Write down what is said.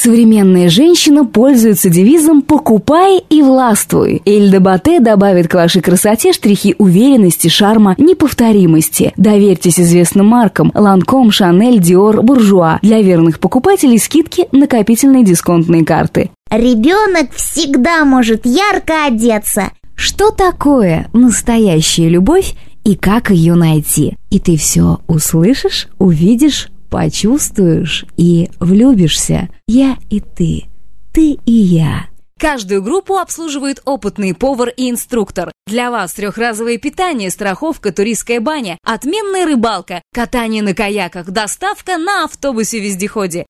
Современная женщина пользуется девизом «покупай и властвуй». Эль де Батте добавит к вашей красоте штрихи уверенности, шарма, неповторимости. Доверьтесь известным маркам Lancôme, Chanel, Dior, Bourjois. Для верных покупателей скидки, накопительные дисконтные карты. Ребенок всегда может ярко одеться. Что такое настоящая любовь и как ее найти? И ты все услышишь, увидишь, почувствуешь и влюбишься. Я и ты и я. Каждую группу обслуживает опытный повар и инструктор. Для вас трехразовое питание, страховка, туристская баня, отменная рыбалка, катание на каяках, доставка на автобусе-вездеходе.